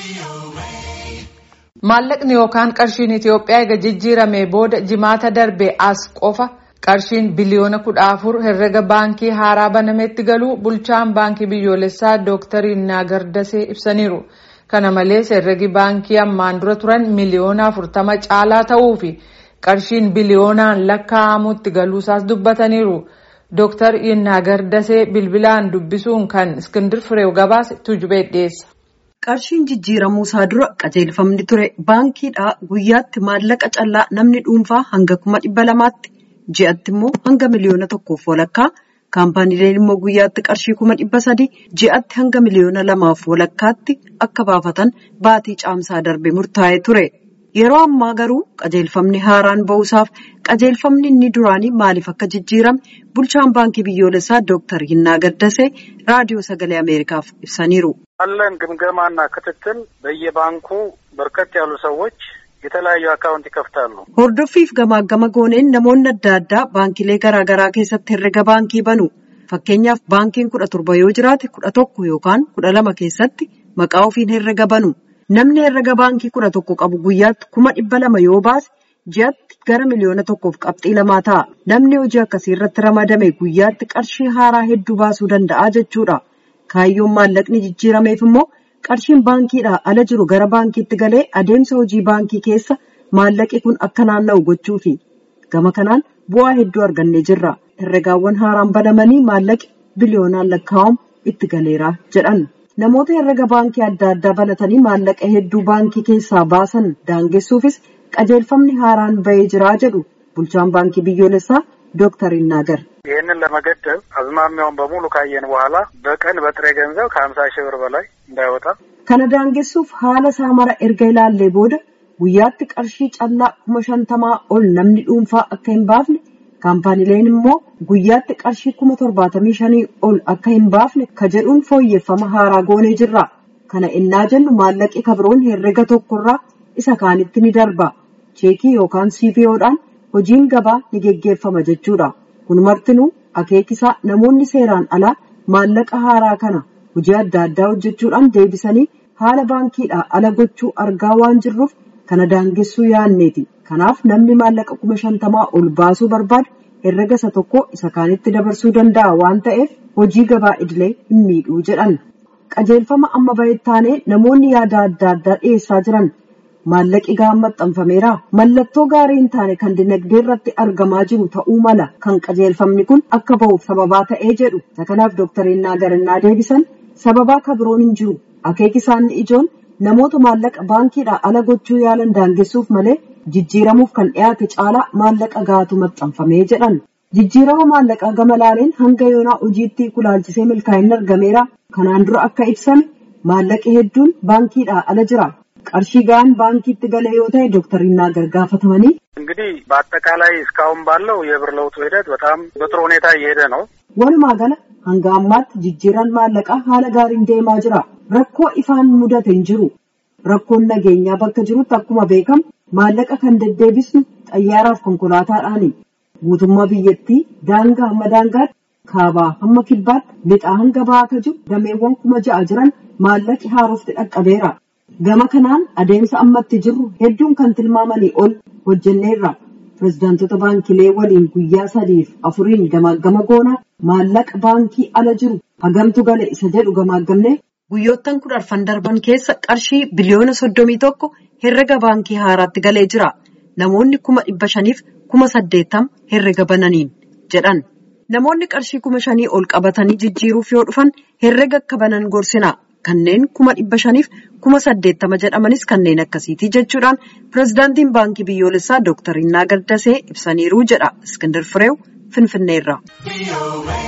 Maallaqni yookaan qarshiin Itoophiyaa eega jijjiiramee booda jimaata darbe as qofa qarshiin biliyoona 14 herrega baankii haaraa banametti galuu bulchaan baankii biyyoolessaa Dr. Yinaagar Dasee ibsaniiru. Kana malees herregi baankii ammaan dura turan miliyoona 40 caalaa ta'uu fi qarshiin biliyoonaan lakkaa'amutti galuusaas dubbataniiru. Dr. Yinaagar Dasee bilbilaan dubbisuun kan Iskindir Fireew gabaase Tujubee dhiyeessa. Qarshiin jijjiiramuu isaa dura qajeelfamni ture baankiidhaa guyyaatti maallaqa callaa namni dhuunfaa hanga 200,000tti ji'atti immoo hanga miliyoona 1 walakkaa kaampaaniileen immoo guyyaatti qarshii 300,000 ji'atti hanga miliyoona 2 walakkaatti akka baafatan baatii caamsaa darbe murtaa'ee ture. Yeroo ammaa garuu qajeelfamni haaraan ba'uusaaf qajeelfamni inni duraanii maaliif akka jijjiirame bulchaan baankii biyyoolessaa Dr. Yinaagar Dasee raadiyoo sagalee Ameerikaaf ibsaniiru. አለን ግምገማና ክትትል በየባንኩ በርከት ያሉ ሰዎች የተለያዩ አካውንት ይከፍታሉ። Hordoffiif gamaagama gooneen namoonni adda addaa baankilee garaagaraa keessatti herrega baankii banu. Fakkeenyaaf baankiin 17 yoo jiraate 11 yookaan 12 keessatti maqaa ofiin herrega banu. Namni herrega baankii 11 qabu guyyaatti 200,000 yoo baase ji'atti gara miliyoona 1.2 ta'a. Namni hojii akkasii irratti ramadame guyyaatti qarshii haaraa hedduu baasuu danda'a jechuudha. Kaayyoon maallaqni jijjiirameef immoo qarshiin baankiidhaa ala jiru gara baankiitti galee adeemsa hojii baankii keessa maallaqi kun akka naanna'u gochuufi. Gama kanaan bu'aa hedduu argannee jirra. Herregaawwan haaraan banamanii maallaqi biliyoonaan lakkaa'amu itti galeera jedhan. Namoota herrega baankii adda addaa banatanii maallaqa hedduu baankii keessaa baasan daangessuufis qajeelfamni haaraan bahee jira jedhu bulchaan baankii biyyoolessaa Dr. Yinaagar. ይህንን ለመገደብ አዝማሚያውን በሙሉ ካየን በኋላ በቀን በጥሬ ገንዘብ ከ50,000 ብር በላይ እንዳይወጣ kana daangessuuf haala saamara erga ilaallee booda guyyaatti qarshii callaa 50,000 ol namni dhuunfaa akka hin baafne kaampaaniileen immoo guyyaatti qarshii 75,000 ol akka hin baafne ka jedhuun fooyyeffama haaraa goonee jirra. Kana innaa jennu maallaqi kabroon herrega tokkorraa isa kaanitti ni darba. Cheekii yookaan CVO'dhaan hojiin gabaa ni geggeeffama jechuudha. Kun martinuu akeekisaa namoonni seeraan alaa maallaqa haaraa kana hojii adda addaa hojjechuudhaan deebisanii haala baankiidhaa ala gochuu argaa waan jirruuf kana daangessuu yaanneeti. Kanaaf namni maallaqa 50,000 ol baasuu barbaadu herrega isa tokko isa kaanitti dabarsuu danda'a waan ta'eef hojii gabaa idilee hin miidhuu jedhan. Qajeelfama amma bahettaanee namoonni yaada adda addaa dhiyeessaa jiran. Maallaqi gahaan maxxanfameera. Mallattoo gaarii hin taane kan dinagdee irratti argamaa jiru ta'uu mala kan qajeelfamni kun akka ba'uuf sababaa ta'ee jedhu. Kanaaf Dr. Yinaagar innaa deebisan sababaa kabiroon hin jiru. Akeeki isaanii ijoon namoota maallaqa baankiidhaa ala gochuu yaalan daangessuuf malee jijjiiramuuf kan dhiyaate caalaa maallaqa gahaatu maxxanfamee jedhan. Jijjiirama maallaqaa gama laaleen hanga yoonaa hojiitti kulaalchisee milkaa'inni argameera. Kanaan dura akka ibsame maallaqi hedduun baankiidhaa ala jira. qarshii gahaan baankiitti galee yoo ta'e Dr. Yinaagar gaafatamanii እንግዲህ በአጠቃላይ እስካሁን ባለው የብር ለውጡ ሂደት በጣም በጥሩ ሁኔታ እየሄደ ነው። walumaa gala hanga ammaatti jijjiiraan maallaqaa haala gaariin deemaa jira. Rakkoo ifaan mudate hin jiru. Rakkoon nageenyaa bakka jirutti akkuma beekamu maallaqa kan deddeebisnu xayyaaraaf konkolaataadhaani. Guutummaa biyyattii daangaa hamma daangaatti kaabaa hamma kibbaatti lixaa hanga bahaa jiru dameewwan 6,000 jiran maallaqi haarofti dhaqqabeera. Gama kanaan adeemsa ammatti jirru hedduun kan tilmaamanii ol hojjenneerra. Pirezidaantota baankilee waliin guyyaa 3-4 gamaagama goonaa maallaqa baankii ala jiru hagamtu gale isa jedhu gamaagamne guyyoottan 10 darban keessa qarshii biliyoona 31 herrega baankii haaraatti galee jira. Namoonni 500,000 80,000 herrega bananiin jedhan. Namoonni qarshii 5,000 ol qabatanii jijjiiruuf yoo dhufan herrega akka banan gorsina. Kanneen 500,000 80,000 jedhamanis kanneen akkasiiti jechuudhaan pirezidaantiin baankii biyyoolessaa Dr. Yinaagar Dasee ibsaniiru jedha Iskindir Fireew Finfinneerra.